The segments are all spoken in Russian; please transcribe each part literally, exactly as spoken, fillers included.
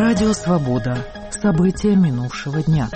Радио «Свобода». События минувшего дня.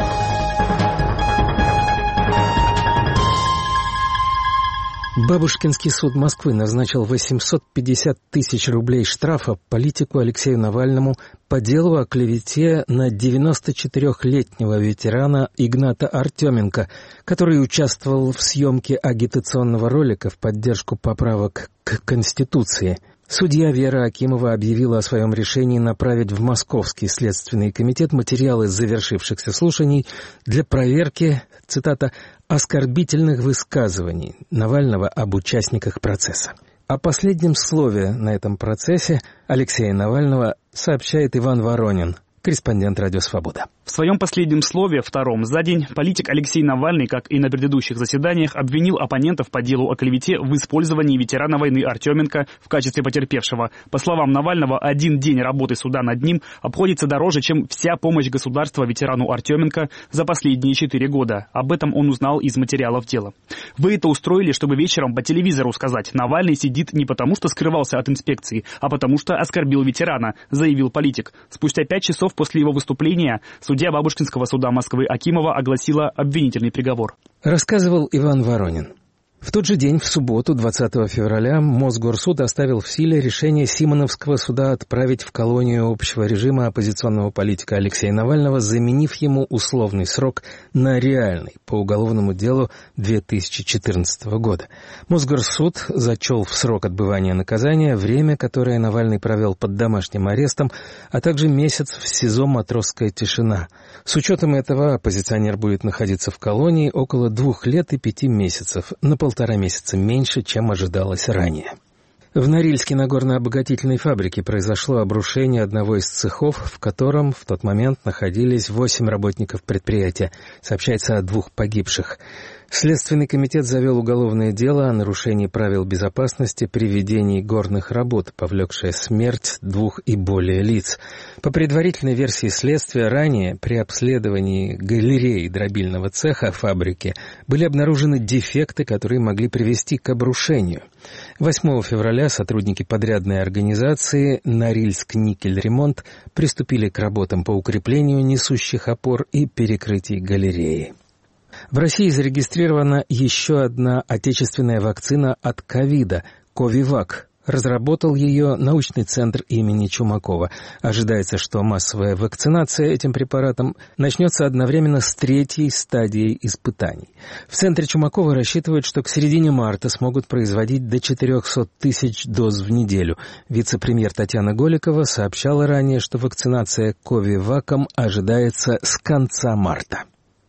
Бабушкинский суд Москвы назначил восемьсот пятьдесят тысяч рублей штрафа политику Алексею Навальному по делу о клевете на девяносточетырехлетнего ветерана Игната Артеменко, который участвовал в съемке агитационного ролика в поддержку поправок к Конституции. Судья Вера Акимова объявила о своем решении направить в Московский следственный комитет материалы завершившихся слушаний для проверки, цитата, «оскорбительных высказываний Навального об участниках процесса». О последнем слове на этом процессе Алексея Навального сообщает Иван Воронин, корреспондент «Радио Свобода». В своем последнем слове, втором за день, политик Алексей Навальный, как и на предыдущих заседаниях, обвинил оппонентов по делу о клевете в использовании ветерана войны Артеменко в качестве потерпевшего. По словам Навального, один день работы суда над ним обходится дороже, чем вся помощь государства ветерану Артеменко за последние четыре года. Об этом он узнал из материалов дела. Вы это устроили, чтобы вечером по телевизору сказать: Навальный сидит не потому, что скрывался от инспекции, а потому что оскорбил ветерана, заявил политик. Спустя пять часов после его выступления судья Бабушкинского суда Москвы Акимова огласила обвинительный приговор. Рассказывал Иван Воронин. В тот же день, в субботу, двадцатого февраля, Мосгорсуд оставил в силе решение Симоновского суда отправить в колонию общего режима оппозиционного политика Алексея Навального, заменив ему условный срок на реальный по уголовному делу две тысячи четырнадцатого года. Мосгорсуд зачел в срок отбывания наказания время, которое Навальный провел под домашним арестом, а также месяц в СИЗО «Матросская тишина». С учетом этого оппозиционер будет находиться в колонии около двух лет и пяти месяцев, на полтора месяца меньше, чем ожидалось ранее. В Норильске на горно-обогатительной фабрике произошло обрушение одного из цехов, в котором в тот момент находились восемь работников предприятия. Сообщается о двух погибших. Следственный комитет завел уголовное дело о нарушении правил безопасности при ведении горных работ, повлекшее смерть двух и более лиц. По предварительной версии следствия, ранее при обследовании галереи дробильного цеха фабрики были обнаружены дефекты, которые могли привести к обрушению. восьмого февраля сотрудники подрядной организации «Норильск-Никель-Ремонт» приступили к работам по укреплению несущих опор и перекрытий галереи. В России зарегистрирована еще одна отечественная вакцина от ковида – «Ковивак». Разработал ее научный центр имени Чумакова. Ожидается, что массовая вакцинация этим препаратом начнется одновременно с третьей стадией испытаний. В центре Чумакова рассчитывают, что к середине марта смогут производить до четырехсот тысяч доз в неделю. Вице-премьер Татьяна Голикова сообщала ранее, что вакцинация Ковиваком ожидается с конца марта.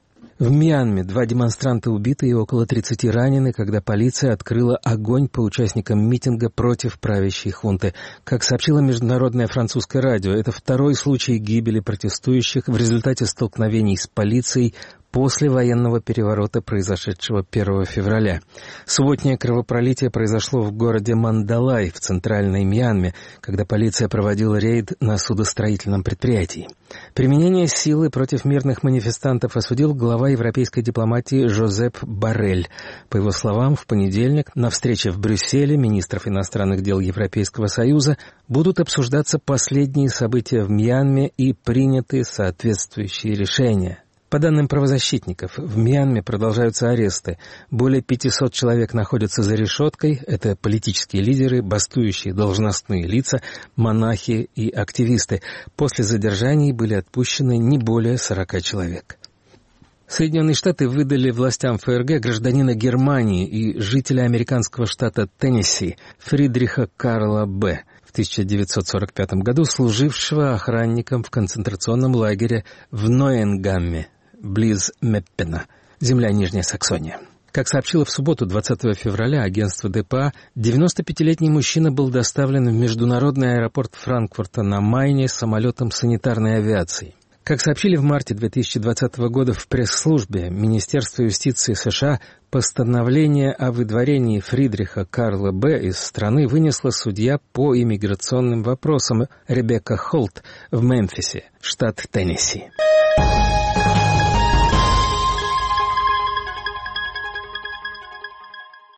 В Мьянме два демонстранта убиты и около тридцати ранены, когда полиция открыла огонь по участникам митинга против правящей хунты. Как сообщило международное французское радио, это второй случай гибели протестующих в результате столкновений с полицией после военного переворота, произошедшего первого февраля. Субботнее кровопролитие произошло в городе Мандалай в центральной Мьянме, когда полиция проводила рейд на судостроительном предприятии. Применение силы против мирных манифестантов осудил глава европейской дипломатии Жозеп Боррель. По его словам, в понедельник на встрече в Брюсселе министров иностранных дел Европейского Союза будут обсуждаться последние события в Мьянме и приняты соответствующие решения. По данным правозащитников, в Мьянме продолжаются аресты. Более пятисот человек находятся за решеткой. Это политические лидеры, бастующие должностные лица, монахи и активисты. После задержаний были отпущены не более сорока человек. Соединенные Штаты выдали властям ФРГ гражданина Германии и жителя американского штата Теннесси Фридриха Карла Б., в тысяча девятьсот сорок пятом году служившего охранником в концентрационном лагере в Нойенгамме, близ Меппена, земля Нижняя Саксония. Как сообщило в субботу, двадцатого февраля, агентство ДПА, девяностопятилетний мужчина был доставлен в международный аэропорт Франкфурта на Майне самолетом санитарной авиации. Как сообщили в марте две тысячи двадцатого года в пресс-службе Министерства юстиции США, постановление о выдворении Фридриха Карла Б. из страны вынесла судья по иммиграционным вопросам Ребекка Холт в Мемфисе, штат Теннесси.